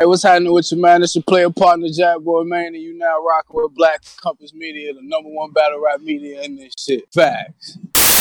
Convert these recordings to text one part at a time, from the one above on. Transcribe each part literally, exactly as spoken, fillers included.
Hey, what's happening with you, man? It's your player partner, Jack Boy, man, and you now rocking with Black Compass Media, the number one battle rap media in this shit. Facts.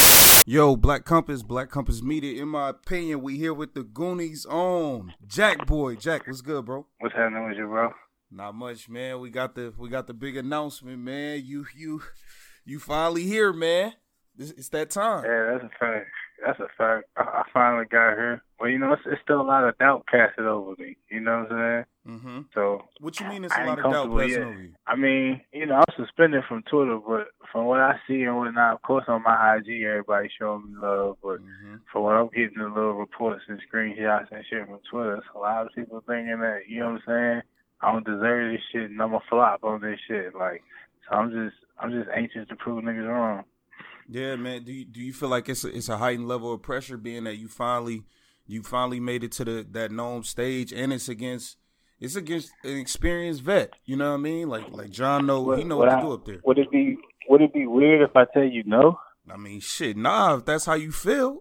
Yo, Black Compass, Black Compass Media. In my opinion, we here with the Goonies on Jack Boy. Jack, what's good, bro? What's happening with you, bro? Not much, man. We got the we got the big announcement, man. You you you finally here, man. It's, it's that time. Yeah, that's a fact. That's a fact. I, I finally got here. Well, you know, it's, it's still a lot of doubt casted over me. You know what I'm saying? Mm-hmm. So, what you mean? It's I a lot ain't of doubt casted yet. over you. I mean, you know, I'm suspended from Twitter, but from what I see and whatnot, of course, on my I G, everybody showing me love. But Mm-hmm. from what I'm getting, the little reports and screenshots and shit from Twitter, it's a lot of people thinking that, you know what I'm saying? I don't deserve this shit, and I'm a flop on this shit. Like, so I'm just, I'm just anxious to prove niggas wrong. Yeah, man. Do you do you feel like it's a, it's a heightened level of pressure, being that you finally you finally made it to the that known stage, and it's against it's against an experienced vet. You know what I mean? Like like John know Would, he know would what I, to do up there. Would it be Would it be weird if I tell you no? I mean, shit, nah. If that's how you feel.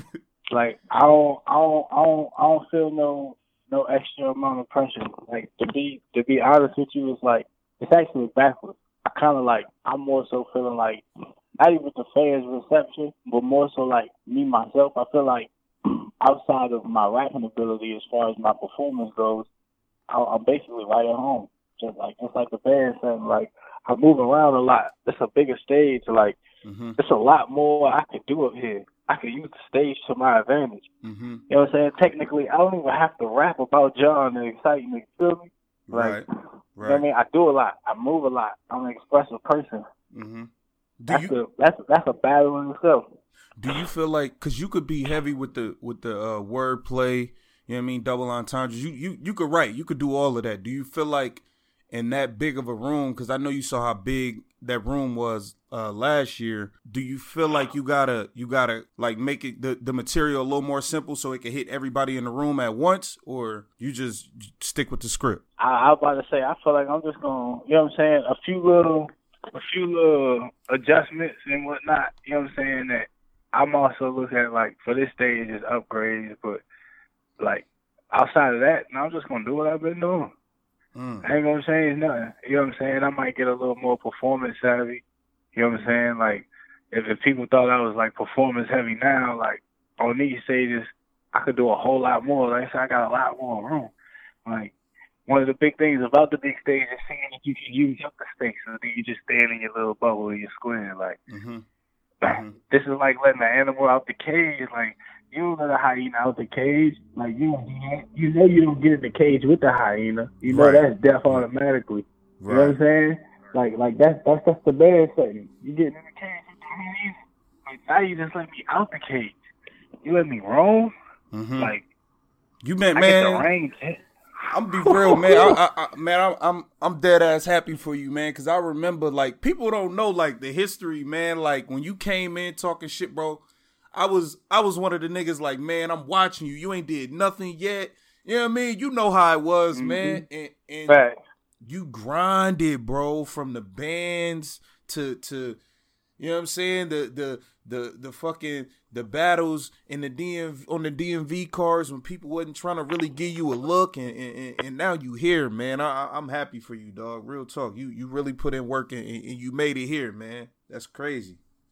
Like I don't, I don't, I don't, I don't feel no no extra amount of pressure. Like to be to be honest with you, it's like it's actually backwards. I kind of like I'm more so feeling like. Not even the fans' reception, but more so like me myself. I feel like outside of my rapping ability, as far as my performance goes, I, I'm basically right at home. Just like it's like the band saying, like I move around a lot. It's a bigger stage. Like mm-hmm. it's a lot more I could do up here. I could use the stage to my advantage. Mm-hmm. You know what I'm saying? Technically, I don't even have to rap about John and excite me. Feel me? Like, right. Right. You know what I mean? I do a lot. I move a lot. I'm an expressive person. Mm-hmm. Do That's you, a that's that's a battle in itself. Do you feel like, because you could be heavy with the with the uh, wordplay, you know what I mean, double entendres, you, you you could write, you could do all of that. Do you feel like in that big of a room, because I know you saw how big that room was uh, last year, do you feel like you gotta you gotta like make it the, the material a little more simple so it can hit everybody in the room at once, or you just stick with the script? I, I was about to say, I feel like I'm just gonna, you know what I'm saying, a few little. a few little adjustments and whatnot, you know what I'm saying, that I'm also looking at, like, for this stage is upgrades, but, like, outside of that, no, I'm just going to do what I've been doing. Mm. I ain't going to change nothing. You know what I'm saying? I might get a little more performance savvy. You know what I'm saying? Like, if, if people thought I was, like, performance heavy now, like, on these stages, I could do a whole lot more. Like I said, I got a lot more room. Like, one of the big things about the big stage is seeing if you can use up the space, so then you just stand in your little bubble in your square. Like, mm-hmm. Mm-hmm. This is like letting an animal out the cage. Like, you don't let a hyena out the cage. Like, you you know you don't get in the cage with the hyena. You know right. that's death automatically. Right. You know what I'm saying? Like, like that's that's that's the bad setting. You get in the cage with the hyena. Like, now you just let me out the cage. You let me roam. Mm-hmm. Like, you meant I man. get the range. I'm be real, man. I, I, I, man, I'm, I'm, I'm dead ass happy for you, man. Cause I remember, like, people don't know, like, the history, man. Like, when you came in talking shit, bro, I was, I was one of the niggas, like, man, I'm watching you. You ain't did nothing yet. You know what I mean? You know how it was, mm-hmm. man. And, and right. you grinded, bro, from the bands to, to, you know what I'm saying? The, the, the, the fucking, the battles in the D M V, on the D M V cars when people wasn't trying to really give you a look, and, and, and now you here, man. I, I'm happy for you, dog. Real talk. You, you really put in work and, and you made it here, man. That's crazy.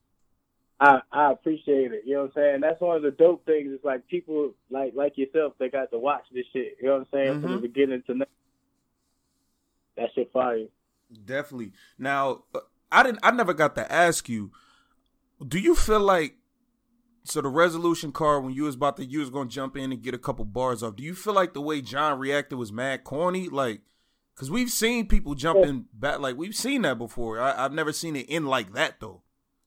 I, I appreciate it. You know what I'm saying? That's one of the dope things. It's like people like, like yourself, they got to watch this shit. You know what I'm saying? Mm-hmm. From the beginning to now. That shit fire. Definitely. Now, I didn't, I never got to ask you, do you feel like, so the resolution card, when you was about to, you was going to jump in and get a couple bars off, do you feel like the way John reacted was mad corny? Like, because we've seen people jumping back, like, we've seen that before. I, I've never seen it end like that, though.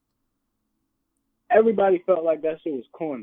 Everybody felt like that shit was corny.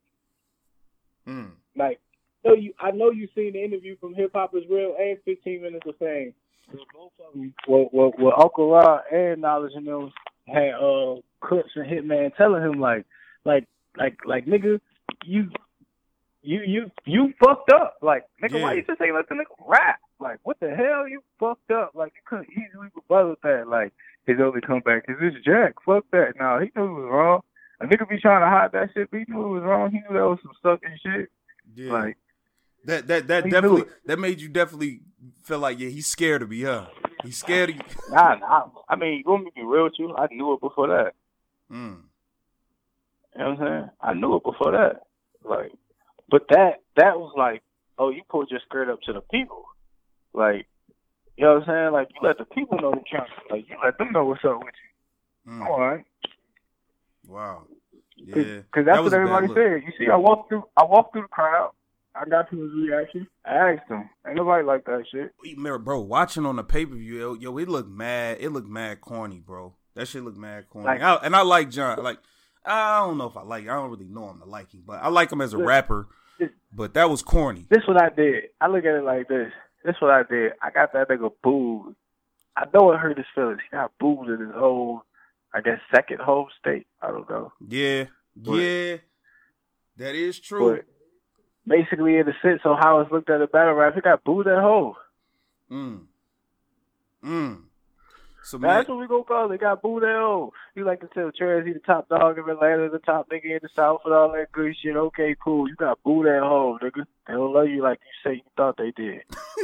Mm. Like, so you, I know you seen the interview from Hip Hop Is Real and fifteen Minutes of Fame. Both of them, well, well, well, Uncle Rod and Knowledge and them had uh, Clips and Hitman telling him, like, like, like, like, nigga, you, you, you, you fucked up. Like, nigga, yeah. why you just ain't let the nigga rap? Like, what the hell? You fucked up. Like, you couldn't easily rebut with that. Like, his only comeback is this Jack. Fuck that. No, he knew it was wrong. A nigga be trying to hide that shit, but he knew it was wrong. He knew that was some sucking shit. Yeah. Like, That that that He definitely knew it. that made you definitely feel like yeah he's scared of me, huh? He's scared of you. Nah, nah. I mean, you want me to be real with you? I knew it before that. Mm. You know what I'm saying? I knew it before that. Like, but that that was like, oh, you pulled your skirt up to the people. Like, you know what I'm saying? Like, you let the people know the count. Like, you let them know what's up with you. Mm. All right. Wow. Yeah. Because that's that was what a bad everybody look. said. You see, I walked through. I walked through the crowd. I got people's reaction. I asked them. Ain't nobody like that shit. Remember, bro, watching on the pay per view, yo, yo, it looked mad. It looked mad corny, bro. That shit looked mad corny. Like, I, and I like John. Like, I don't know if I like. I don't really know him to like him, but I like him as a Look, rapper. this, But that was corny. this what I did. I look at it like this. This what I did. I got that nigga booed. I know it hurt his feelings. He got booed in his whole, I guess, second home state. I don't know. Yeah, But, yeah, that is true. But basically, in the sense of how it's looked at a battle rap, he got booed at home. Mm. Mm. So Now, man, that's what we gonna call it. Got booed at home. You like to tell Trez he the top dog in Atlanta, the top nigga in the South, and all that good shit. Okay, cool. You got booed at home, nigga. They don't love you like you say you thought they did.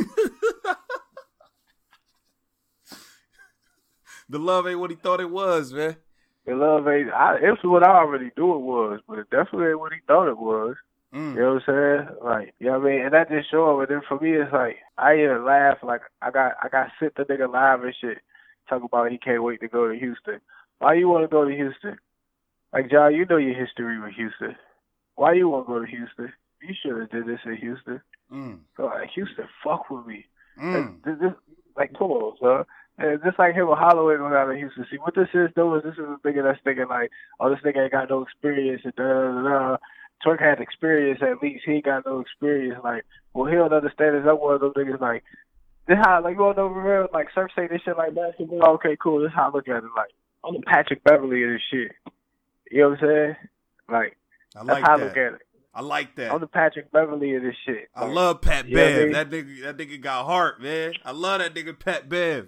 the love ain't what he thought it was, man. The love ain't. I, it's what I already knew it was, but it definitely ain't what he thought it was. Mm. You know what I'm saying? Like, you know what I mean? And that just show up. And then for me, it's like, I even laugh. Like, I got I got sent the nigga live and shit. Talk about he can't wait to go to Houston. Why you want to go to Houston? Like, John, you know your history with Houston. Why you want to go to Houston? You should have did this in Houston. Mm. So, like, Houston, fuck with me. Mm. This, this, like, come on, son. And just like him with Holloway going out of Houston. See, what this is, though, is this is a nigga that's thinking, like, oh, this nigga ain't got no experience and da da da. Twerk had experience at least. He ain't got no experience. Like, well, he don't understand is I'm one of those niggas, like, this how, like, you want to know, real, like, Surf say this shit like basketball. Okay, cool. This how I look at it. Like, I'm the Patrick Beverly of this shit. You know what I'm saying? Like, I that's like how that. I look at it. I like that. I'm the Patrick Beverly of this shit. I Like, love Pat you know what I Bev. mean? That nigga, that nigga got heart, man. I love that nigga Pat Bev.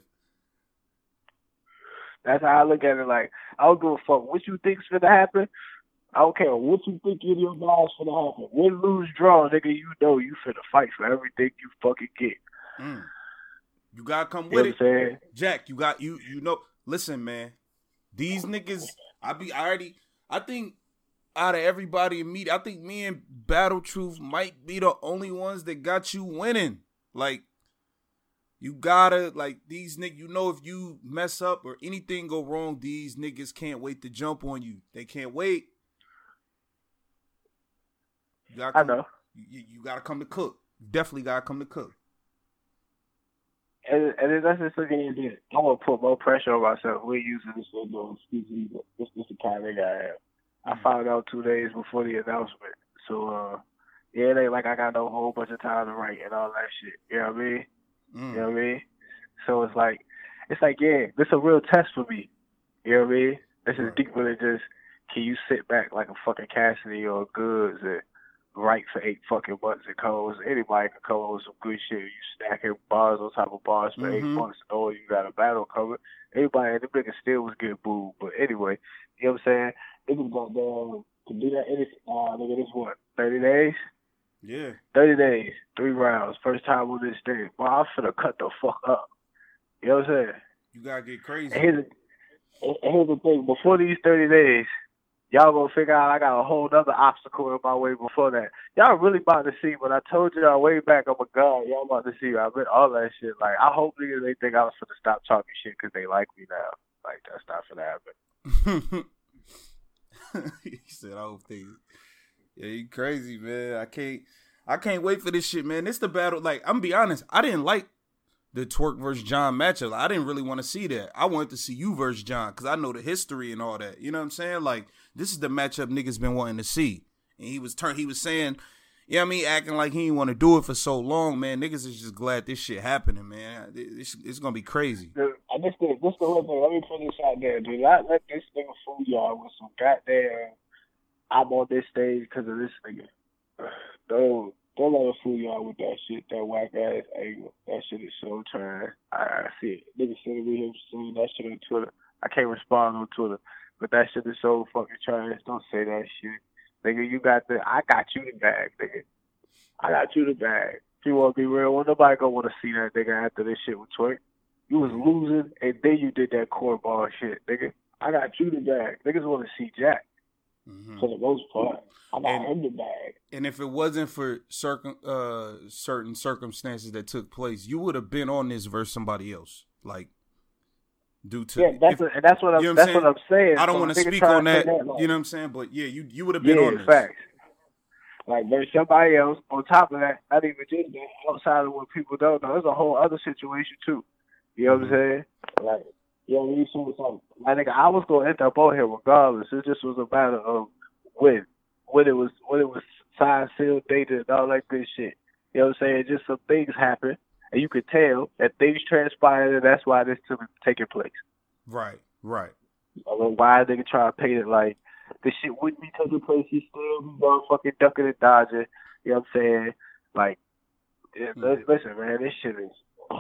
That's how I look at it. Like, I don't give a fuck what you think's gonna happen. I don't care what you think any of your guys finna happen. Win, lose, draw, nigga, you know you finna fight for everything you fucking get. Mm. You gotta come You with know it, what I'm saying? Jack. You got you. You know. Listen, man. These niggas. I be. I already. I think out of everybody in media, I think me and Battle Truth might be the only ones that got you winning. Like, you gotta like these niggas. You know, if you mess up or anything go wrong, these niggas can't wait to jump on you. They can't wait. You gotta come, I know. You, you gotta come to cook. You definitely gotta come to cook. And, and then that's just looking at it. I want to put more pressure on myself. We're using this for no excuses. This is the kind of nigga I am. I found out two days before the announcement. So, uh, yeah, it ain't like I got no whole bunch of time to write and all that shit. You know what I mean? Mm. You know what I mean? So it's like, it's like, yeah, this a real test for me. You know what I mean? This is Right. deeper than just, can you sit back like a fucking Cassidy or Goods and write for eight fucking months and codes? Anybody can come up with some good shit. You stacking bars on top of bars for Mhm. eight months knowing you got a battle covered. Everybody, them niggas still was getting booed. But anyway, you know what I'm saying? Niggas got down to do that. It's, uh, nigga, this what, thirty days? Yeah. thirty days, three rounds, first time on this thing. Well, I'm finna cut the fuck up. You know what I'm saying? You gotta get crazy. And here's, the, and here's the thing. Before these thirty days, y'all gonna figure out I got a whole other obstacle in my way before that. Y'all really about to see, but I told y'all way back, I'm a god. Y'all about to see. I meant all that shit. Like, I hope niggas they think I was finna stop talking shit because they like me now. Like, that's not finna happen. He said, "I hope they." Yeah, you crazy, man. I can't. I can't wait for this shit, man. It's the battle. Like, I'm gonna be honest. I didn't like the Twerk versus John matchup. I didn't really want to see that. I wanted to see you versus John because I know the history and all that. You know what I'm saying? Like, this is the matchup niggas been wanting to see. And he was turn. He was saying, you know what I mean, acting like he didn't want to do it for so long, man. Niggas is just glad this shit happening, man. It's, it's gonna be crazy. Dude, I just think this the one thing. Let me put this out there, dude. Not let this nigga fool y'all with some goddamn. I'm on this stage because of this nigga. Don't don't let him fool y'all with that shit. That whack ass angle. That shit is so trash. I, I see it. Niggas sending me him saying that shit on Twitter. I can't respond on Twitter, but that shit is so fucking trash. Don't say that shit, nigga. You got the. I got you the bag, nigga. I got you the bag. If you want to be real, well, nobody gonna want to see that nigga after this shit with Twerk. You was losing, and then you did that cornball shit, nigga. I got you the bag. Niggas want to see Jack. Mm-hmm. For the most part, I got and, him the bag. And if it wasn't for circum, uh, certain circumstances that took place, you would have been on this versus somebody else. Like, due to yeah, that's if, a, and that's what I'm. You know that's what I'm saying. I don't so want to speak on that. that like, you know what I'm saying? But yeah, you you would have been yeah, on this. Facts. Like there's somebody else on top of that. Not even just that. Outside of what people don't know, there's a whole other situation too. You know mm-hmm. what I'm saying? Like, yeah, you see something. I think I was gonna end up on here regardless. It just was a matter of when, when it was, when it was signed, sealed, dated, and all that good shit. You know what I'm saying? Just some things happened, and you could tell that things transpired, and that's why this took taking place. Right, right. I mean, why they try to paint it like this shit wouldn't be taking place? He's still motherfucking ducking and dodging. You know what I'm saying? Like, mm-hmm. listen, man, this shit is.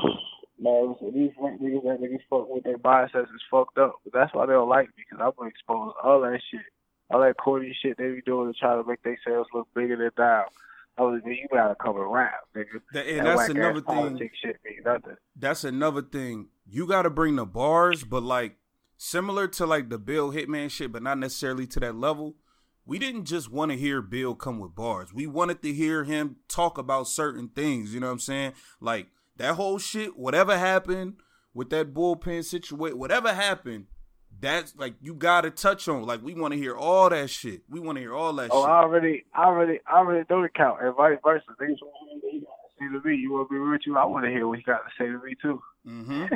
Man, listen, these white niggas that niggas fuck with their biceps is fucked up. But that's why they don't like me, because I'm gonna expose all that shit. All that corny shit they be doing to try to make themselves look bigger than down. I was like, you gotta come around, nigga. That, and that that's another thing. Shit mean nothing. That's another thing. You gotta bring the bars, but like similar to like the Bill Hitman shit, but not necessarily to that level. We didn't just want to hear Bill come with bars. We wanted to hear him talk about certain things. You know what I'm saying? Like that whole shit, whatever happened with that bullpen situation, whatever happened. That's like you gotta touch on. Like we want to hear all that shit. We want to hear all that. Oh, shit. I already, I already, I already know the count, and vice versa. Things want to hear what he got to say to me. You want to be with you? I want to hear what he got to say to me too. Mm-hmm.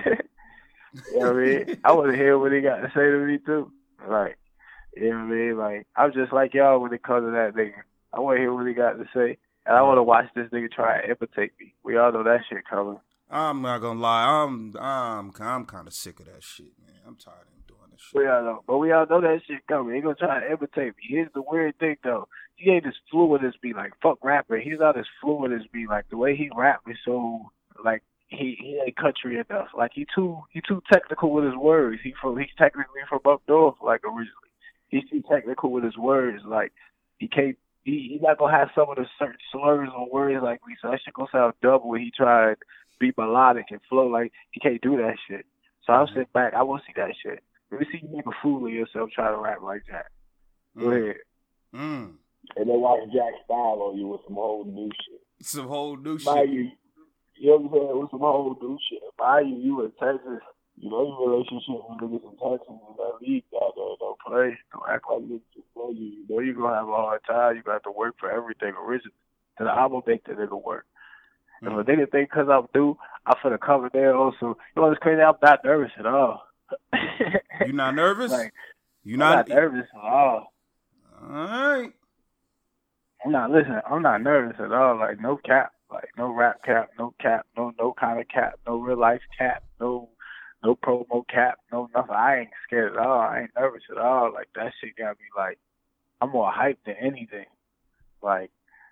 You know what I mean? I want to hear what he got to say to me too. Like, you know what I mean? Like, I'm just like y'all when it comes to that nigga. I want to hear what he got to say, and I want to watch this nigga try to imitate me. We all know that shit coming. I'm not gonna lie. I'm, I'm, I'm kind of sick of that shit, man. I'm tired of him doing this shit. We all know, but we all know that shit coming. He gonna try to imitate me. Here's the weird thing though. He ain't as fluid as me. Like fuck rapping. He's not as fluid as me. Like the way he rap is so like he he ain't country enough. Like he too he too technical with his words. He from he's technically from up north. Like originally, he's too technical with his words. Like he can't. He he's not gonna have some of the certain slurs on words like me. So that shit gonna sound double when he tried to be melodic and flow. Like he can't do that shit. So I'll sit back. I want to see that shit. Let me see you make a fool of yourself try to rap like that. Go mm. ahead. Mm. And then watch Jack style on you with some whole new shit. Some whole new By shit. You, you know what I'm saying? With some whole new shit. By you, you in Texas. You know your relationship with niggas in Texas and that league out there. Don't play. Don't act like niggas just play you. You know you're going to have a hard time. You're going to have to work for everything originally. And I will make that nigga work. Mm. If a nigga think because I'm through, I'm finna cover there also. You know what's crazy? I'm not nervous at all. You not nervous? Like, you I'm not, not nervous at all. All right. I'm not listening. I'm not nervous at all. Like no cap. Like no rap cap. No cap. No no kind of cap. No real life cap. No no promo cap. No nothing. I ain't scared at all. I ain't nervous at all. Like that shit got me like I'm more hyped than anything. Like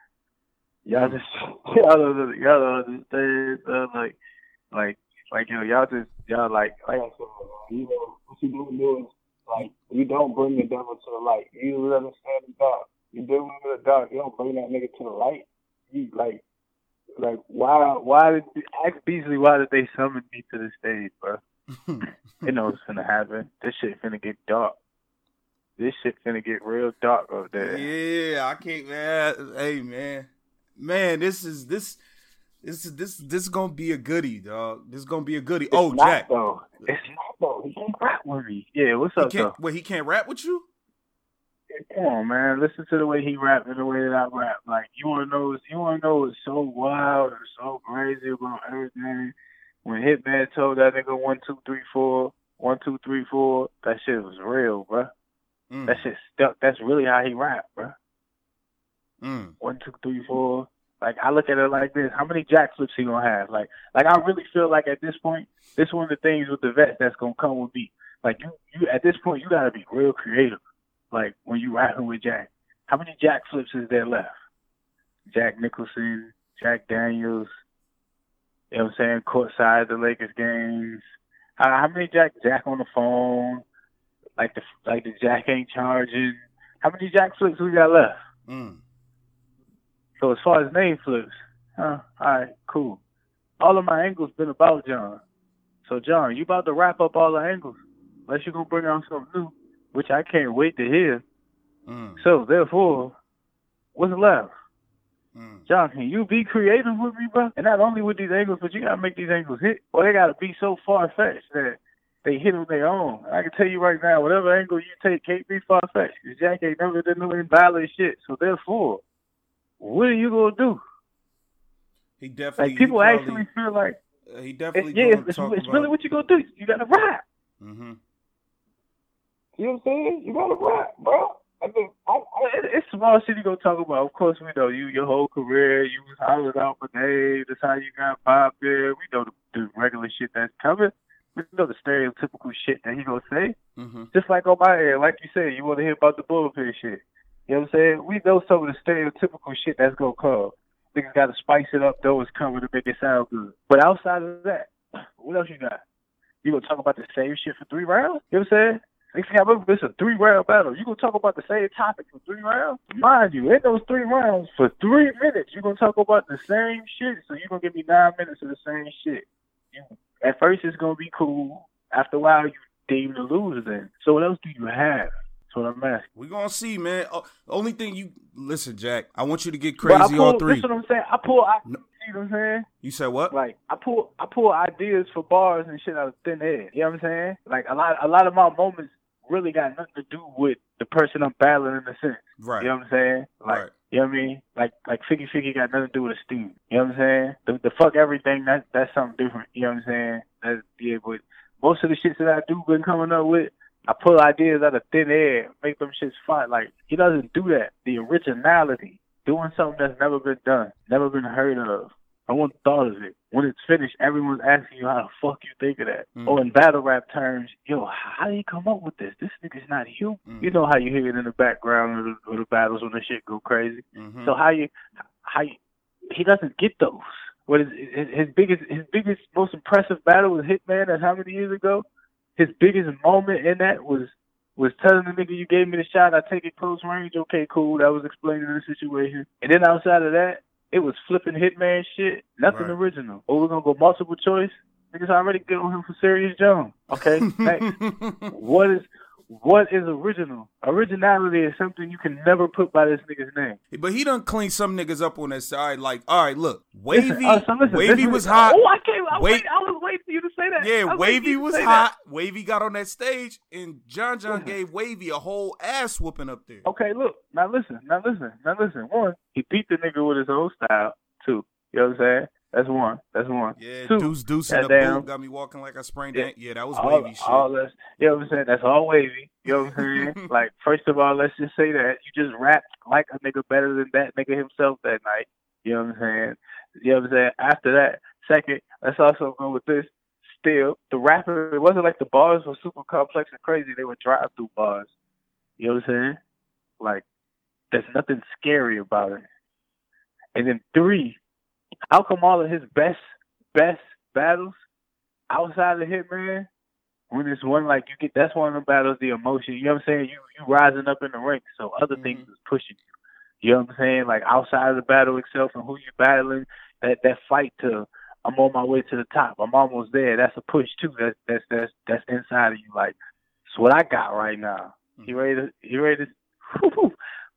y'all just y'all don't y'all don't understand. Uh, like like like you know y'all just y'all like like I said, you know what you do do is like you don't bring the devil to the light. You let him stand in the dark. You do him in the dark. You don't bring that nigga to the light. You like like why why did ask Beasley why did they summon me to the stage, bro? You know what's finna happen. This shit finna get dark. This shit finna get real dark up there. Yeah, I can't man. Hey man. Man, this is this this is this this is gonna be a goodie, dog. This is gonna be a goodie. It's oh, not, Jack. Though. It's not though. He can't rap with me. Yeah, what's he up can't, though? Wait, he can't rap with you? Come on, man. Listen to the way he rap and the way that I rap. Like you wanna know you wanna know what's so wild and so crazy about everything. When Hitman told that nigga one, two, three, four, one, two, three, four, that shit was real, bro. Mm. That shit stuck. That's really how he rap, bro. Mm. One, two, three, four. Like I look at it like this: how many jack flips he gonna have? Like, like I really feel like at this point, this is one of the things with the vets that's gonna come with me. Like you, you at this point, you gotta be real creative. Like when you rapping with Jack, how many jack flips is there left? Jack Nicholson, Jack Daniels. You know what I'm saying? Courtside at the Lakers games. How, how many Jack Jack on the phone? Like the like the Jack ain't charging. How many jack flips we got left? Mm. So as far as name flips, huh? All right, cool. All of my angles been about John. So John, you about to wrap up all the angles, unless you're gonna bring out something new, which I can't wait to hear. Mm. So therefore, what's left? Mm. John, can you be creative with me, bro? And not only with these angles, but you gotta make these angles hit, or they gotta be so far fetched that they hit on their own. I can tell you right now, whatever angle you take can't be far fetched. Cause Jack ain't never done no invalid shit. So therefore, what are you gonna do? He definitely like people he probably, actually feel like uh, he definitely it's, yeah, gonna it's, talk it's about, really what you gonna do. You gotta rap. Mm-hmm. You know what I'm saying? You gotta rap, bro. I think I, I, It- It's small shit you gonna talk about. Of course, we know you. Your whole career, you was hollering out for days. That's how you got popped there. We know the, the regular shit that's coming. We know the stereotypical shit that he gonna say. Mm-hmm. Just like on my end, like you said, you want to hear about the bullpen shit. You know what I'm saying? We know some of the stereotypical shit that's gonna come. Niggas got to spice it up, though, it's coming to make it sound good. But outside of that, what else you got? You gonna talk about the same shit for three rounds? You know what I'm saying? Next thing I remember, it's a three-round battle. You gonna talk about the same topic for three rounds? Mind you, in those three rounds, for three minutes, you gonna talk about the same shit. So you gonna give me nine minutes of the same shit. You, at first, it's gonna be cool. After a while, you deem the loser then. So what else do you have? That's what I'm asking. We gonna see, man. Oh, only thing you listen, Jack. I want you to get But I crazy pull, all three. That's what I'm saying. I pull. I, No. you know what I'm saying? You said what? Like I pull, I pull ideas for bars and shit out of thin air. You know what I'm saying? Like a lot, a lot of my moments really got nothing to do with the person I'm battling in a sense. Right. You know what I'm saying? Like, Right. you know what I mean? Like, like Figgy Figgy got nothing to do with a student. You know what I'm saying? The, the fuck everything, that that's something different. You know what I'm saying? That's, yeah, but most of the shit that I do been coming up with, I pull ideas out of thin air, make them shits fun. Like, he doesn't do that. The originality, doing something that's never been done, never been heard of. I want thought of it. When it's finished, everyone's asking you how the fuck you think of that. Mm. Or in battle rap terms, yo, how did he come up with this? This nigga's not human. Mm. You know how you hear it in the background of the, of the battles when the shit go crazy. Mm-hmm. So how you, how you, he doesn't get those. What is his, his biggest, his biggest, most impressive battle was Hitman. That's how many years ago? His biggest moment in that was was telling the nigga, you gave me the shot, I take it close range. Okay, cool. That was explaining the situation. And then outside of that, it was flipping Hitman shit. Nothing Right. original. Oh, we're gonna go multiple choice. Niggas already get on him for Serious Jones. Okay, next. What is what is original? Originality is something you can never put by this nigga's name. But he done cleaned some niggas up on that side. Like, all right, look, Wavy, Listen, uh, so listen, Wavy listen, was hot. Oh, I can't. I, Wait- wait, I was waiting for you to say that. I Yeah, was waiting for Wavy you to was say hot. that. Wavy got on that stage, and John John Listen. gave Wavy a whole ass whooping up there. Okay, look. Now listen. Now listen. Now listen. One, he beat the nigga with his old style. Two, you know what I'm saying? That's one. That's one. Yeah, Two, deuce deuce in the goddamn. boot got me walking like I sprained Yeah. that. Yeah, that was all, Wavy shit. all that's, you know what I'm saying? That's all Wavy. You know what I'm saying? Like, first of all, let's just say that you just rapped like a nigga better than that nigga himself that night. You know what I'm saying? You know what I'm saying? After that, second, let's also go with this. Still, the rapper, it wasn't like the bars were super complex and crazy. They were drive-through bars. You know what I'm saying? Like, there's nothing scary about it. And then three, how come all of his best, best battles outside of Hitman, when it's one like you get, that's one of the battles, the emotion, you know what I'm saying? You you rising up in the ranks, so other Mhm. things is pushing you. You know what I'm saying? Like outside of the battle itself and who you battling, that that fight to I'm on my way to the top, I'm almost there. That's a push too. That's that's that's that's inside of you. Like it's what I got right now. You ready to you ready to woo,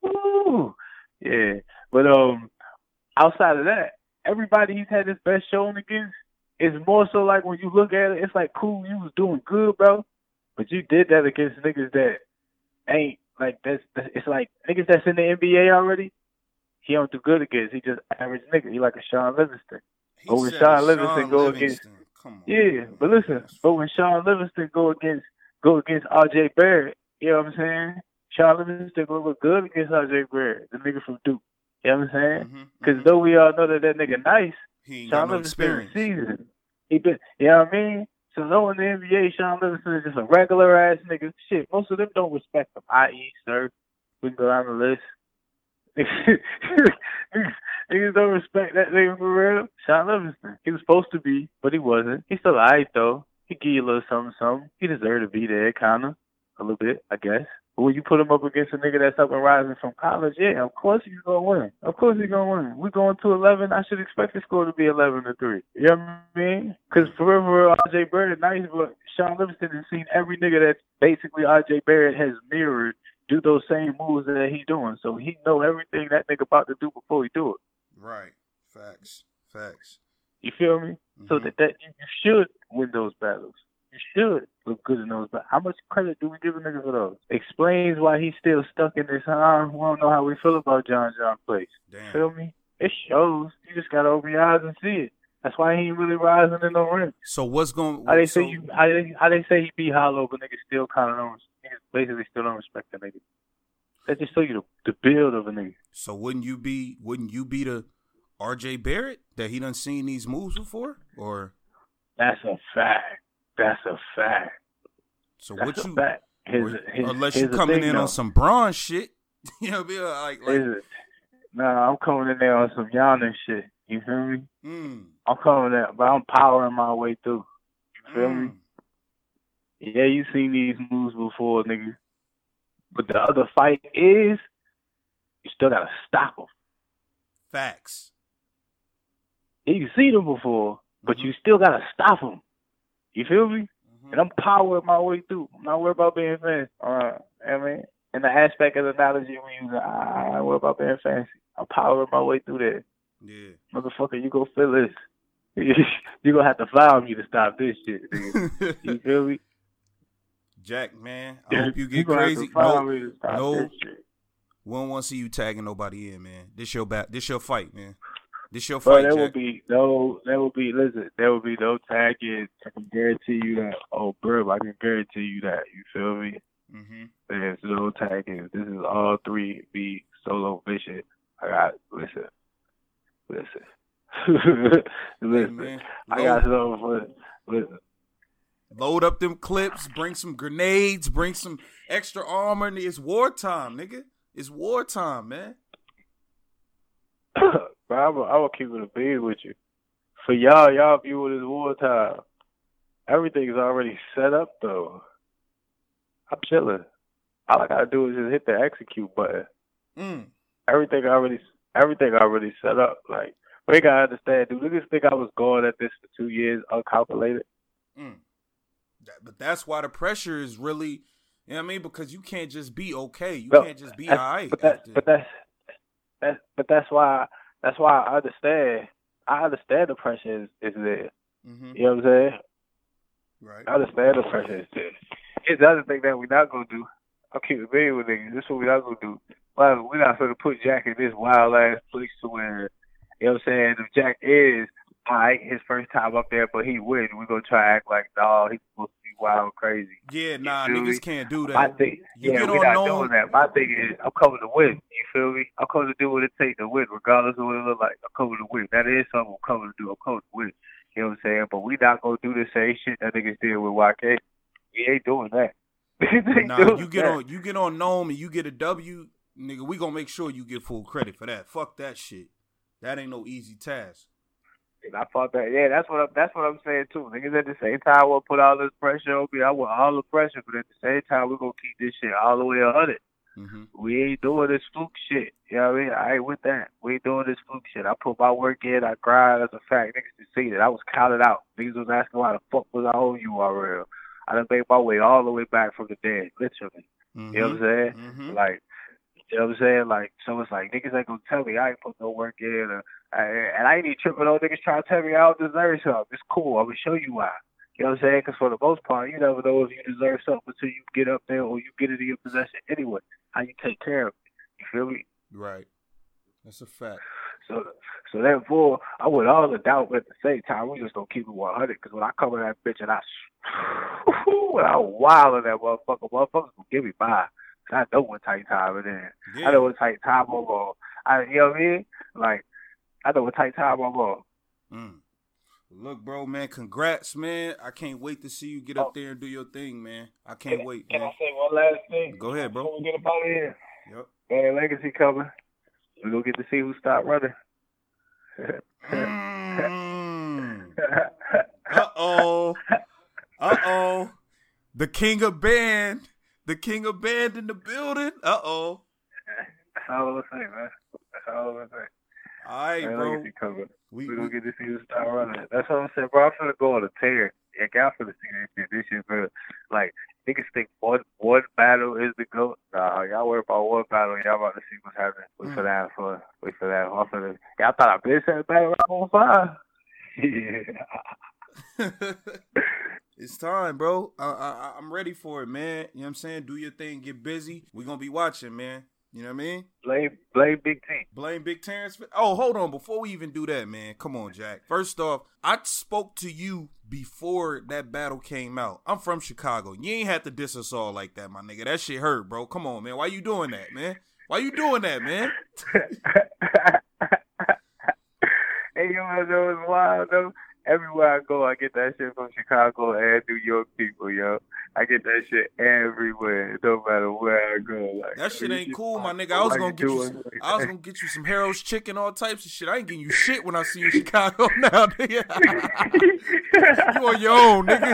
woo. Yeah. But um outside of that, everybody he's had his best showing against is more so like when you look at it, it's like cool, you was doing good, bro. But you did that against niggas that ain't like that's, that's it's like niggas that's in the N B A already. He don't do good against. He just average nigga. He like a Sean Livingston. He But when said Sean Sean Livingston go against Livingston. Come on, yeah, man. but listen, That's- but when Sean Livingston go against go against R J Barrett, you know what I'm saying? Sean Livingston gonna look good against R J Barrett, the nigga from Duke. You know what I'm saying? Mhm, Because mhm. though we all know that that nigga nice, He ain't got Sean no Livingston is experience. seasoned. He been, you know what I mean? So though in the N B A, Sean Livingston is just a regular ass nigga. Shit, most of them don't respect him. that is, sir, we can go down the list. Niggas don't respect that nigga for real. Sean Livingston. He was supposed to be, but he wasn't. He's still alright though. He give you a little something, something. He deserved to be there, kinda. A little bit, I guess. But when you put him up against a nigga that's up and rising from college, yeah, of course he's gonna win. Of course he's gonna win. We're going to eleven. I should expect the score to be eleven to three. You know what I mean? Because for real, for real, R J Barrett is nice, but Sean Livingston has seen every nigga that basically R J Barrett has mirrored do those same moves that he's doing. So he know everything that nigga about to do before he do it. Right. Facts. Facts. You feel me? Mm-hmm. So that, that you should win those battles. You should look good in those battles. How much credit do we give a nigga for those? Explains why he's still stuck in this, huh? We don't know how we feel about John John Place. Damn. Feel me? It shows. You just gotta open your eyes and see it. That's why he ain't really rising in no ring. So what's going? How they so, say you? How they, how they say he be hollow, but niggas still kind of don't. Niggas basically still don't respect that nigga. That just show you the, the build of a nigga. So wouldn't you be? Wouldn't you be the R J Barrett that he done seen these moves before? Or that's a fact. That's a fact. So that's what a you? Fact. His, or, his, unless his you coming thing, in though. on some Braun shit, you know, be like, like His, nah, I'm coming in there on some Giannis shit. You feel me? mm, I'm coming in, but I'm powering my way through. You feel mm. me? Yeah, you seen these moves before, nigga. But the other fight is, you still gotta stop them. Facts. You see them before, but Mm-hmm. you still gotta stop them. You feel me? Mm-hmm. And I'm powering my way through. I'm not worried about being fancy. Uh, I mean, in the aspect of the analogy we use, I ain't worried about being fancy. I'm powering my way through there. Yeah. Motherfucker, you go feel this. You gonna have to file me to stop this shit, nigga. You feel me? Jack, man, I hope you get you gonna crazy. Have to file No, me to stop no. this shit. We don't want to see you tagging nobody in, man. This your back. This your fight, man. This your But fight, there Jack. will be no, there will be, listen, there will be no tagging. I can guarantee you that. Oh, bro, I can guarantee you that. You feel me? Mm-hmm. There's no tagging. This is all three be solo vision. I got, listen, listen, listen. Hey, man. I got something for, listen. Load up them clips. Bring some grenades. Bring some extra armor. It's wartime, nigga. It's wartime, man. But I will, I will keep it a beat with you. For y'all, y'all view it as wartime. Everything's already set up, though. I'm chilling. All I gotta do is just hit the execute button. Mm. Everything already, everything already set up. Like, we gotta understand, dude. Niggas think I was going at this for two years uncalculated. Mm. That, but that's why the pressure is really, you know what I mean? Because you can't just be okay. You No, can't just be all right. But, that, after. but that's, that's, but that's why, that's why I understand. I understand the pressure is, is there. Mm-hmm. You know what I'm saying? Right. I understand the pressure is there. Here's the other thing that we're not gonna do. I'll keep it big with niggas. This is what we're not gonna do. Well, we're not gonna put Jack in this wild ass place to where, you know what I'm saying, if Jack is alright, his first time up there, but he win, we're gonna try to act like, dog, he's supposed to be wild and crazy. Yeah, nah, you niggas me? can't do that. My thing, You yeah, get we're on not known- doing that. My thing is, I'm coming to win. You feel me? I'm coming to do what it takes to win, regardless of what it look like. I'm coming to win. That is something I'm coming to do. I'm coming to win. You know what I'm saying? But we not gonna do the same shit that niggas did with Y K. We ain't doing that. Nah, you get on you get on Gnome and you get a W, nigga, we gonna make sure you get full credit for that. Fuck that shit. That ain't no easy task. And I thought that, yeah, that's what I'm, that's what I'm saying too. Niggas at the same time will put all this pressure on me. I want all the pressure, but at the same time, we're gonna keep this shit all the way a hundred. Mm-hmm. We ain't doing this fluke shit. You know what I mean? I ain't with that. We ain't doing this fluke shit. I put my work in. I grind. That's a fact. Niggas can see that. I was counted out. Niggas was asking why the fuck was I on U R L. I done made my way all the way back from the dead, literally. Mm-hmm. You know what I'm saying? Mm-hmm. Like, you know what I'm saying? Like, so it's like, niggas ain't gonna tell me I ain't put no work in. Or, I, and I ain't even tripping on niggas trying to tell me I don't deserve something. It's cool. I'm gonna show you why. You know what I'm saying? Because for the most part, you never know if you deserve something until you get up there or you get it in your possession anyway. How you take care of it. You feel me? Right. That's a fact. So, so therefore, I would all the doubt, but at the same time, we just gonna keep it one hundred. Because when I come in that bitch and I, when I wild in that motherfucker, motherfuckers gonna give me by. Cause I know what type time it is. Yeah. I know what type time I'm on. I, you know what I mean? Like, I know what type time I'm on. Mm. Look, bro, man, congrats, man. I can't wait to see you get up there and do your thing, man. I can't Can, wait, can man. I say one last thing? Go ahead, bro. Before we get up out of here. Yep. Man, Legacy coming. We're gonna get to see who stopped running. Mm. Uh-oh. Uh-oh. The king of band. The king of band in the building. Uh oh. That's all I'm saying, man. That's all I'm saying. All right, man, bro. We, we we gonna get this season start running. That's what I'm saying, bro. I'm finna go on a tear. Yeah, y'all finna see this shit. This shit, bro. Like, niggas think one one battle is the GOAT. Nah, y'all worry about one battle. Y'all about to see what's happening. Wait mm. for that. For wait for that. I'm finna, y'all thought I been saying battle rap on fire. Yeah. It's time, bro. I, I, I'm ready for it, man. You know what I'm saying? Do your thing. Get busy. We're going to be watching, man. You know what I mean? Blame, blame Big T. Blame Big Terrence. Oh, hold on. Before we even do that, man. Come on, Jack. First off, I spoke to you before that battle came out. I'm from Chicago. You ain't have to diss us all like that, my nigga. That shit hurt, bro. Come on, man. Why you doing that, man? Why you doing that, man? Hey, you know what's wild, though? Everywhere I go, I get that shit from Chicago and New York people, yo. I get that shit everywhere. It don't matter where I go. Like, that shit ain't cool, my nigga. I was gonna get you. Some, I was gonna get you some Harold's chicken, all types of shit. I ain't getting you shit when I see you in Chicago now, nigga. You on your own, nigga.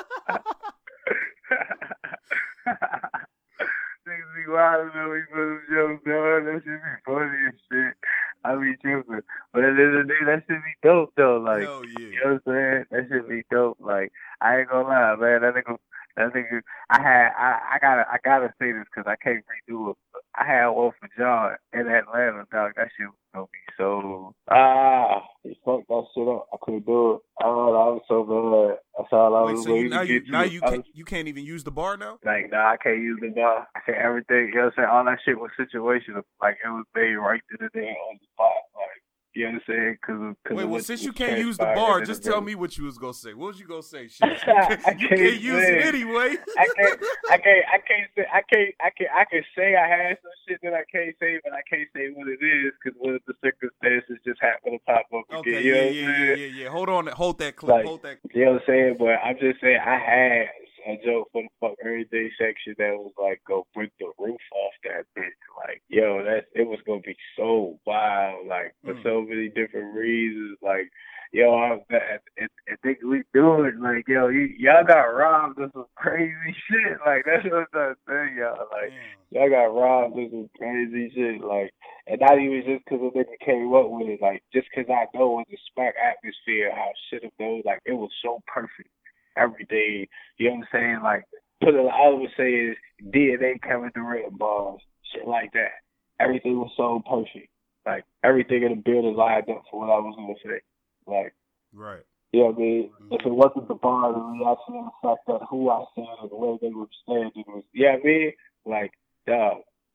Niggas be wild though. We put them jokes, dog. That shit be funny and shit. I be tripping. But at the end of the day, that shit be dope, though. Like, hell yeah. You know what I'm saying? That shit be dope. Like, I ain't gonna lie, man. That nigga, that nigga, I had, I, I gotta, I gotta say this because I can't redo it. I had one for John in Atlanta, dog. That shit was gonna be so, ah, he fucked that shit up. I couldn't do it. Oh, I was so bad. That's all I Wait, was so you, now you, to. now you, was, can't, you can't even use the bar now? Like, nah, I can't use the bar. I said everything, you know what I'm saying? All that shit was situational. Like, it was made right to the day on the spot. Like, you know what I'm saying? Cause, cause Wait, well, since you can't use the bar, just tell me what you was gonna say. What was you gonna say? Shit, you can't, I can't, you can't use it anyway. I can't, I can't, I can't say, I can't, I can, I can say I had some shit that I can't say, but I can't say what it is because one of the circumstances just happened to pop up again. Okay, you yeah, know yeah, what yeah, yeah, yeah. Hold on, hold that clip, like, hold that clip. You know what I'm saying? But I'm just saying I had a joke for the fuck everyday section that was like go break the roof off that bitch. Like, yo, that's it was gonna be so wild, like for mm. so many different reasons. Like, yo, I, I, I think we do it. Like, yo, you, y'all got robbed of some crazy shit. Like, that's what I'm saying, y'all. Like, mm. y'all got robbed of some crazy shit. Like, and not even just because a nigga came up with it. Like, just because I know in the smack atmosphere how shit have goes. Like, it was so perfect. Every day, you know what I'm saying? Like, put it, I would say is D N A Kevin Durant bars, shit like that. Everything was so perfect. Like, everything in the building lined up for what I was going to say. Like, right. You know what I mean? Mm-hmm. If it wasn't the bar, the reaction, and the fact that who I said and the way they were standing was, you know what I mean? Like, dog.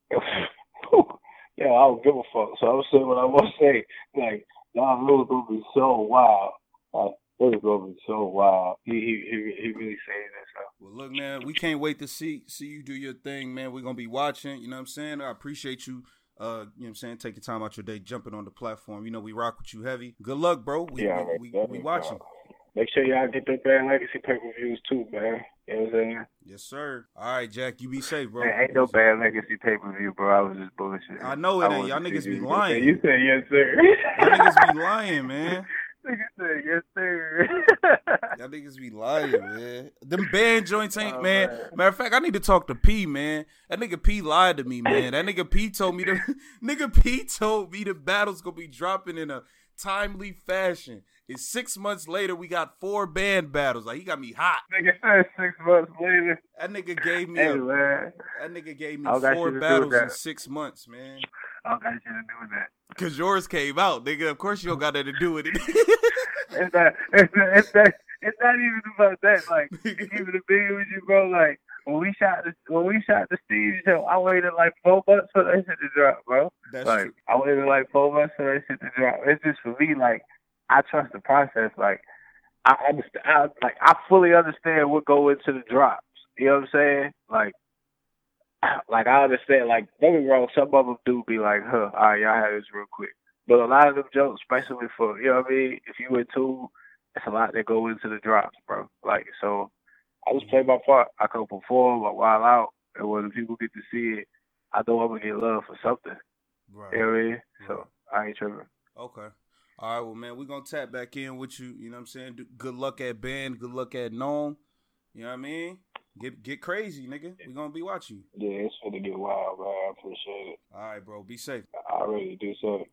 Yeah, I don't give a fuck. So I'm saying what I want to say. Like, dog, it was going to be so wild. Like, it was gonna be so wild. He he he, he really saying that stuff. Well, look, man, we can't wait to see see you do your thing, man. We're gonna be watching. You know what I'm saying? I appreciate you. Uh, you know what I'm saying? Taking time out your day, jumping on the platform. You know we rock with you heavy. Good luck, bro. We yeah, we, we, we watching. Make sure y'all get the Bad Legacy pay per views too, man. You know what I'm saying? Yes, sir. All right, Jack. You be safe, bro. Man, ain't no Bad Legacy pay per view, bro. I was just bullshit. I know it ain't. Y'all niggas be lying. You said yes, sir. Y'all niggas be lying, man. Nigga said, yes, sir. Y'all niggas be lying, man. Them band joints ain't, oh, man. man. Matter of fact, I need to talk to P, man. That nigga P lied to me, man. That nigga P told me the nigga P told me the battle's gonna be dropping in a timely fashion. It's six months later, we got four band battles. Like, he got me hot. Nigga said six months later. That nigga gave me hey, a, man. That nigga gave me four battles in six months, man. I don't got you to do with that. Cause yours came out, nigga. Of course you don't got that to do with it. it's not. It's not. It's not. It's not even about that. Like, it's even the big with you, bro. Like, when we shot the when we shot the Steve show, I waited like four months for that shit to drop, bro. That's like, true. I waited like four months for that shit to drop. It's just for me, like, I trust the process. Like, I understand. I, like, I fully understand what go into the drops. You know what I'm saying? Like. Like, I understand, like, don't get me wrong, some of them do be like, huh, all right, y'all have this real quick. But a lot of them jokes, especially for, you know what I mean, if you in two, it's a lot that go into the drops, bro. Like, so, I just play my part. I can perform a while out, and when the people get to see it, I know I'm going to get love for something. Right. You know what I mean? Right. So, I ain't tripping. Okay. All right, well, man, we're going to tap back in with you, you know what I'm saying? Good luck at band, good luck at Gnome, you know what I mean? Get get crazy, nigga. We gonna be watching you. Yeah, it's gonna get wild, bro. I appreciate it. All right, bro. Be safe. I already do so.